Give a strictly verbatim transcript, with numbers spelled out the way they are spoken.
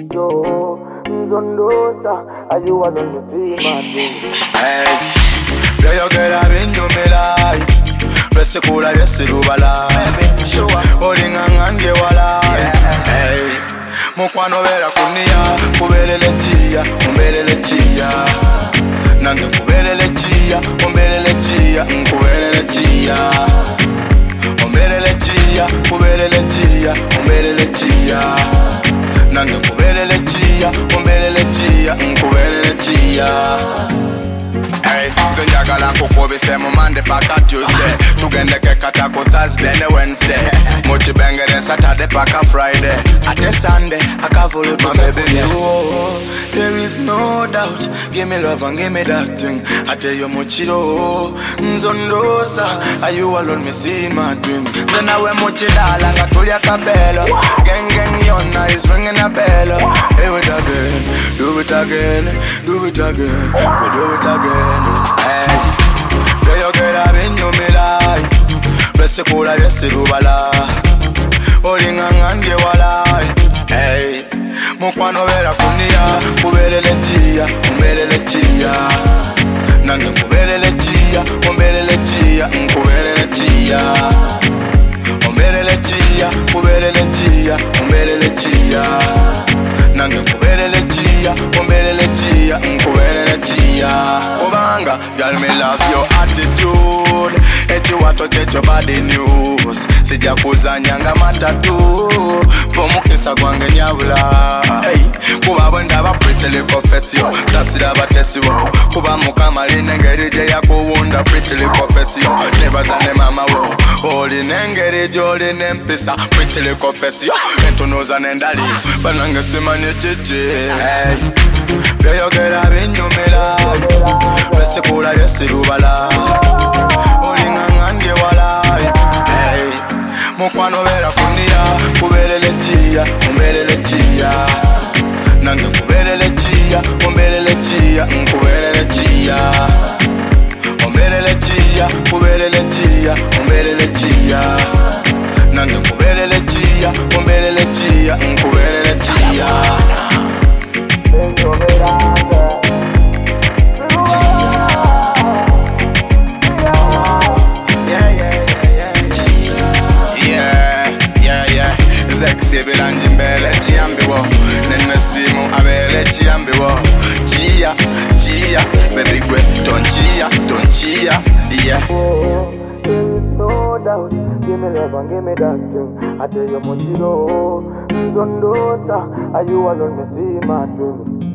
mochito Nzondosa ayu alone me see my Hey, byayogera binyumira Besekula byesirubala Olingangandye wala Hey, mukwano bera kunia Kubelele chia, umbelele chia Nange kubelele chia, umbelele chia Nkubelele chia Umbelele chia, kubelele chia Umbelele chia Nange kubelele chia, umbelele chia Nkubelele chia Hey, zenjagala kukubise mu Monday paka Tuesday Tugendeke kata ku Thursday ne Wednesday Muchi bengere Saturday paka Friday Ate Sunday akavulu my baby you. There is no doubt. Give me love and give me that thing. I tell you muchiro Nzondosa ayu alone me see my dreams. Tena we muchidala ngatulia kabelo. Gang gang yona is ringing a bell. Hey it again, do it again, do it again, we do it again. Hey, byayogera binyumira Besekula byesirubala Olingangandye wala Hey, mukwano bera kunia Kubelele chia, umbelele chia Nange kubelele chia, umbelele chia Nkubelele chia Umbelele chia, kubelele chia Umbelele chia Nange kubelele chia, umbelele chia Nkubelele chia Obanga, girl me love your attitude Echiwato checho body news Sija kuzanyanga matatu Pomukisa gwange nyabula Hey, kuba bwenda ba pretty little confessio Sasira batesiwo Kuba mukama linengerije ya kuwunda pretty little confessio Nebazane mama wo Oli nengerije oli nempisa pretty little confessio Entunoza nendali Banange simanye chichi Hey, byayogera binyumira Besekula byesirubala Olingangandye wala Hey, mukwano bera kunia Kubelele chia, umbelele chia Nange kubelele chia, umbelele chia Nkubelele chia Umbelele chia, kubelele chia Umbelele chia Nange kubelele chia, umbelele chia Nkubelele chia Sexy bilanji mbele chiambiwo Nene simu abele chiambiwo Chia, chia, baby gwe Tonchia, tonchia, yeah There is no doubt. Give me love and give me that thing. I tell you muchiro Nzondosa ayu alone me see my dreams.